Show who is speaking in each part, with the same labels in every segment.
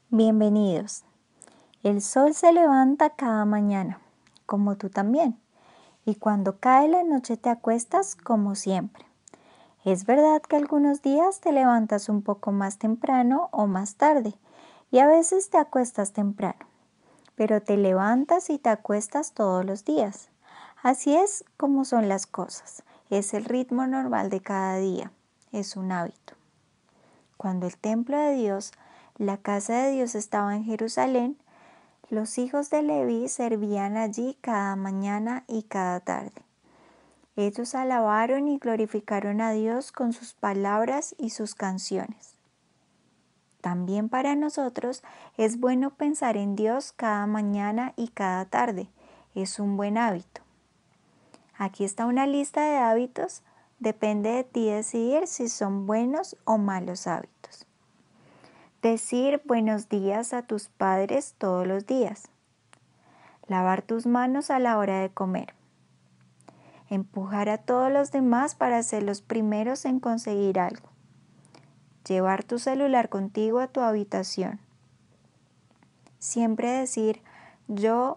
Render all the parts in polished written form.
Speaker 1: Bienvenidos. El sol se levanta cada mañana, como tú también, y cuando cae la noche te acuestas como siempre. Es verdad que algunos días te levantas un poco más temprano o más tarde, y a veces te acuestas temprano, pero te levantas y te acuestas todos los días. Así es como son las cosas. Es el ritmo normal de cada día. Es un hábito. Cuando el templo de Dios, la casa de Dios estaba en Jerusalén, los hijos de Leví servían allí cada mañana y cada tarde. Ellos alabaron y glorificaron a Dios con sus palabras y sus canciones. También para nosotros es bueno pensar en Dios cada mañana y cada tarde. Es un buen hábito. Aquí está una lista de hábitos. Depende de ti decidir si son buenos o malos hábitos. Decir buenos días a tus padres todos los días. Lavar tus manos a la hora de comer. Empujar a todos los demás para ser los primeros en conseguir algo. Llevar tu celular contigo a tu habitación. Siempre decir yo.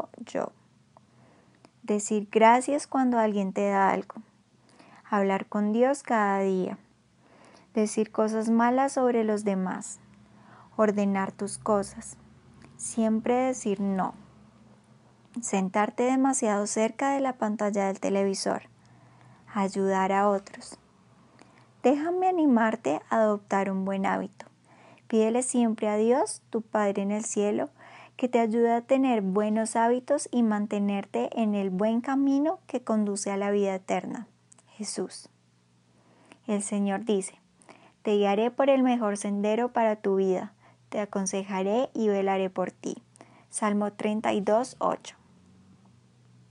Speaker 1: Decir gracias cuando alguien te da algo. Hablar con Dios cada día. Decir cosas malas sobre los demás. Ordenar tus cosas. Siempre decir no. Sentarte demasiado cerca de la pantalla del televisor. Ayudar a otros. Déjame animarte a adoptar un buen hábito. Pídele siempre a Dios, tu Padre en el cielo, que te ayude a tener buenos hábitos y mantenerte en el buen camino que conduce a la vida eterna. Jesús. El Señor dice, te guiaré por el mejor sendero para tu vida, te aconsejaré y velaré por ti. Salmo 32:8.